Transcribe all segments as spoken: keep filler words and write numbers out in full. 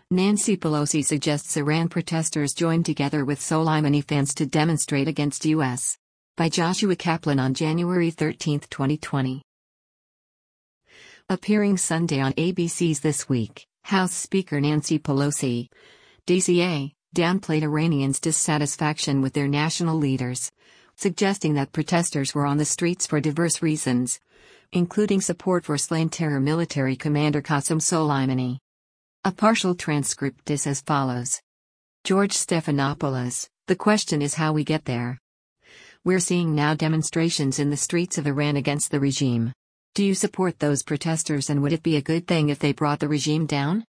Nancy Pelosi suggests Iran protesters join together with Soleimani fans to demonstrate against U S By Joshua Kaplan on January thirteenth, twenty twenty. Appearing Sunday on A B C's This Week, House Speaker Nancy Pelosi, D C A, downplayed Iranians' dissatisfaction with their national leaders, suggesting that protesters were on the streets for diverse reasons, including support for slain terror military commander Qasem Soleimani. A partial transcript is as follows. George Stephanopoulos, the question is how we get there. We're seeing now demonstrations in the streets of Iran against the regime. Do you support those protesters, and would it be a good thing if they brought the regime down?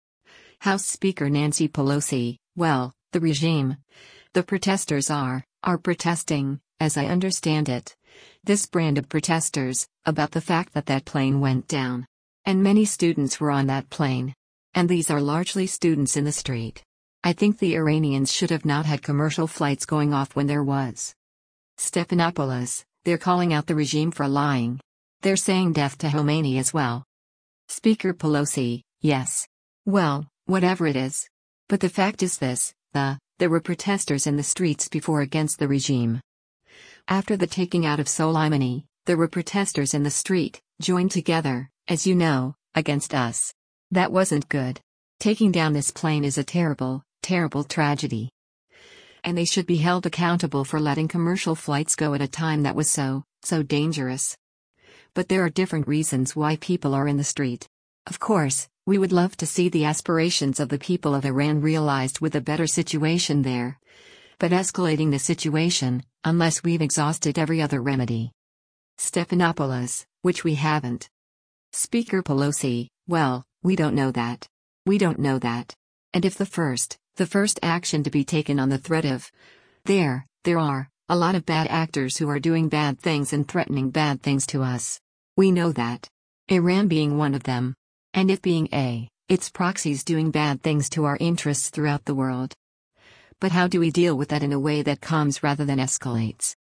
House Speaker Nancy Pelosi, well, the regime. The protesters are, are protesting, as I understand it. This brand of protesters, about the fact that that plane went down. And many students were on that plane. And these are largely students in the street. I think the Iranians should have not had commercial flights going off when there was. Stephanopoulos, they're calling out the regime for lying. They're saying death to Khomeini as well. Speaker Pelosi, yes. Well, whatever it is. But the fact is this, the, there were protesters in the streets before against the regime. After the taking out of Soleimani, there were protesters in the street, joined together, as you know, against us. That wasn't good. Taking down this plane is a terrible, terrible tragedy. And they should be held accountable for letting commercial flights go at a time that was so, so dangerous. But there are different reasons why people are in the street. Of course, we would love to see the aspirations of the people of Iran realized with a better situation there. But escalating the situation, unless we've exhausted every other remedy. Stephanopoulos, which we haven't. Speaker Pelosi, well, we don't know that. We don't know that. And if the first, the first action to be taken on the threat of, there, there are, a lot of bad actors who are doing bad things and threatening bad things to us. We know that. Iran being one of them. And it being a, its proxies doing bad things to our interests throughout the world. But how do we deal with that in a way that calms rather than escalates?